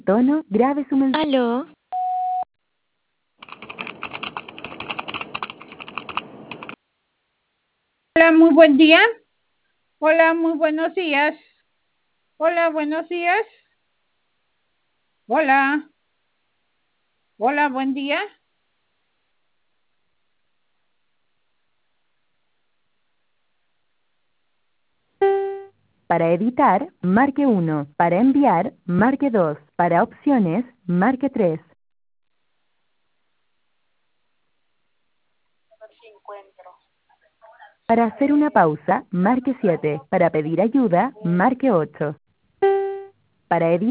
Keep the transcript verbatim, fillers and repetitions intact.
tono, grabe su mensaje. Aló. Hola, muy buen día. Hola, muy buenos días. Hola, buenos días. Hola. Hola, buen día. Para editar, marque uno. Para enviar, marque dos. Para opciones, marque tres. Para hacer una pausa, marque siete. Para pedir ayuda, marque ocho. Para editar,